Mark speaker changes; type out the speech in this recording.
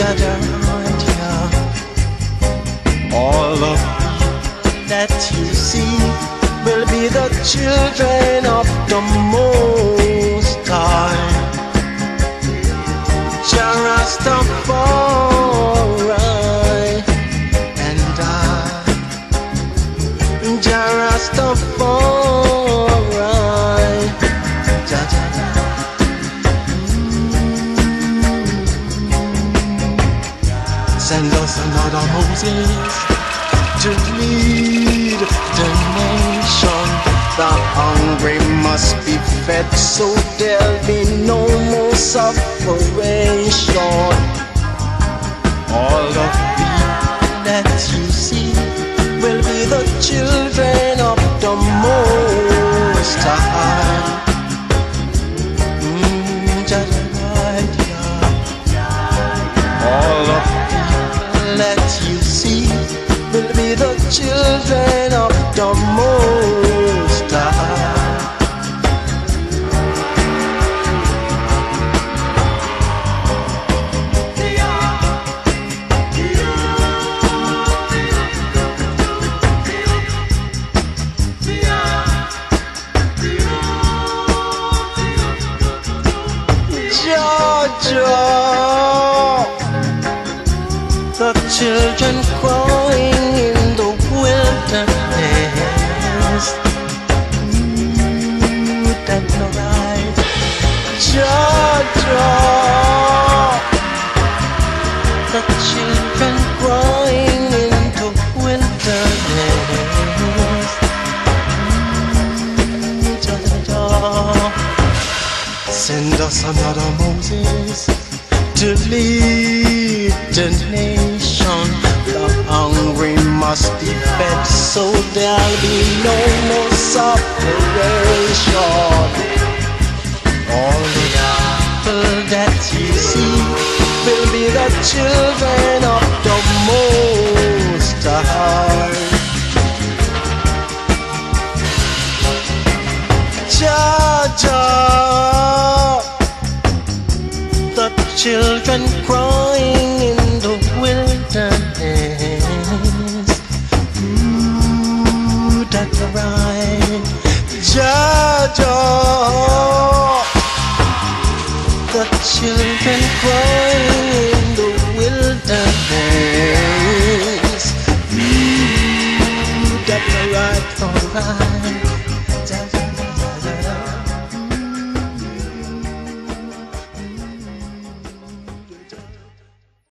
Speaker 1: Jaja, yeah. All of that you see will be the children of the Most High. Jah Rastafari and I, Jah Rastafari, Jah Jah Jah. Send us another Moses to lead the nation. The hungry must be fed, so there'll be no more separation. All of that you see will be the children of the Most High. All of that you see will be the children of the Most High. Georgia, the children crying in the wilderness. That's alright. Georgia, the children crying in the wilderness. Send us another Moses to lead the nation. The hungry must be fed, so there'll be no more separation. All the people that you see will be the children of the Most High. Jah Jah, the children crying in the wilderness. That's right. Jah Jah, the children crying in the wilderness. That's right, alright.